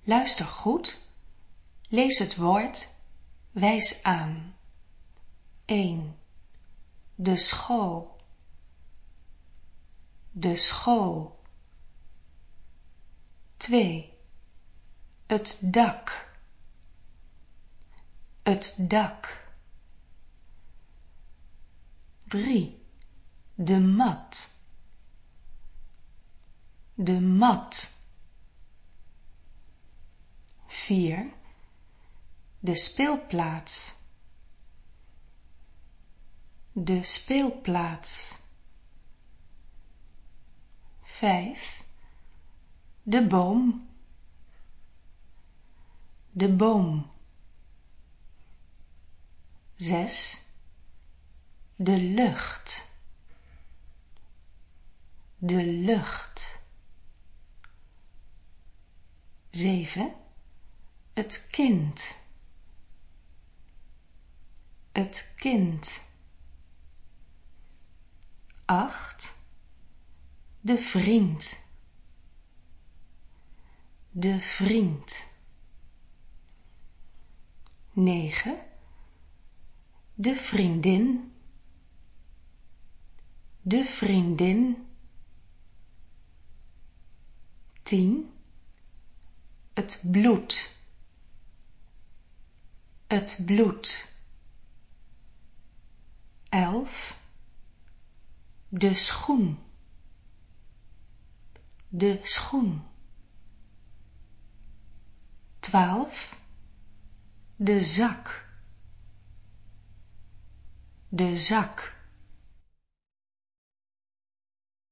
Luister goed. Lees het woord. Wijs aan. 1. De school. De school. 2. Het dak. Het dak. 3. De mat. De mat. 4. De speelplaats. De speelplaats. 5. De boom. De boom. 6. De lucht. De lucht. 7. Het kind. Het kind. 8. De vriend. De vriend. 9. De vriendin. De vriendin. 10. Het bloed. Het bloed. 11. De schoen. De schoen. 12. De zak. De zak.